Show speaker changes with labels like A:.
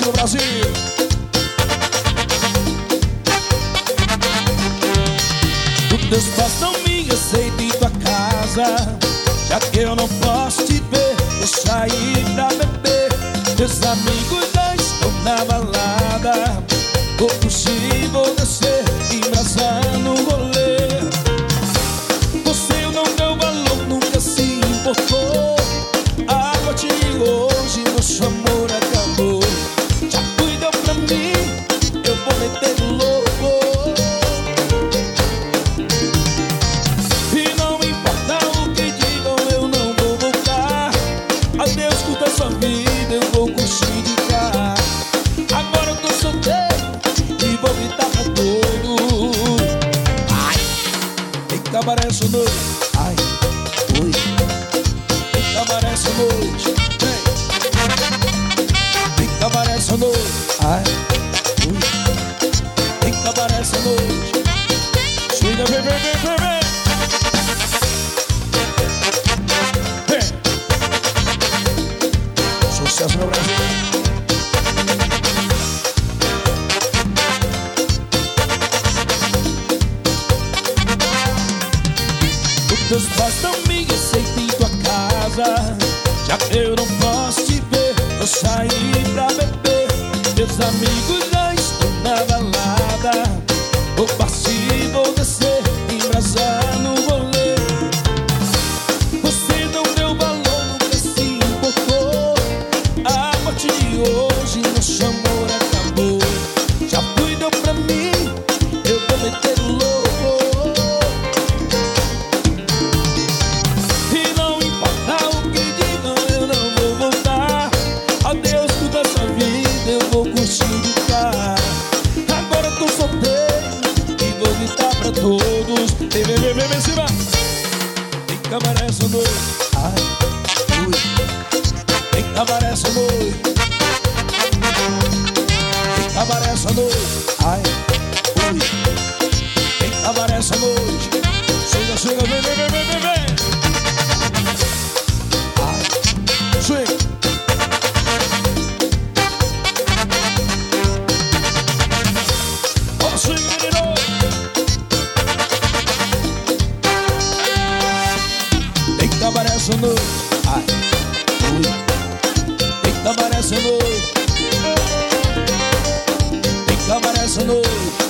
A: do Brasil. Teus pais não me aceitam em tua casa, já que eu não posso te ver, eu saí pra beber. Teus amigos já estão na balada, vou fugir, vou descer, embrasar no rolê. Você não deu valor, nunca se importou. A partir de hoje nosso amor acabou. Já cuidou pra mim, eu vou meter o louco. Sua vida eu vou curtir de cá. Agora eu tô solteiro e vou gritar pra todos. Ai, tem cabaré essa noite. Ai, oi. Tem cabaré essa noite. Tem cabaré essa noite. Ai, oi. Tem cabaré essa noite. Chega, vem, vem, vem, vem, vem. Sucesso no Brasil. Os teus pais não me aceitam em tua casa, já que eu não posso te ver, eu saí pra beber. Meus amigos já estão na balada, vou partir, vou descer, embrasar no rolê. Você não deu valor, nunca se importou. A partir de hoje nosso amor acabou. Já cuidou pra mim, eu vou meter o louco. E não importa o que digam, eu não vou voltar. Adeus toda essa vida, eu vou curtir de cá. Agora eu tô solteiro e vou gritar pra todos. Vem, vem, vem, vem, vem, cima. Tem cabaré essa noite. Ai, ui. Tem cabaré essa noite. Tem cabaré essa noite. Ai, ui. Tem cabaré essa noite. Chega, chega, vem, vem, vem, vem, vem, vem. Ai, swing. Ó, swing, menino. Tem cabaré essa noite. Ai, tem cabaré essa noite. Tem cabaré essa noite.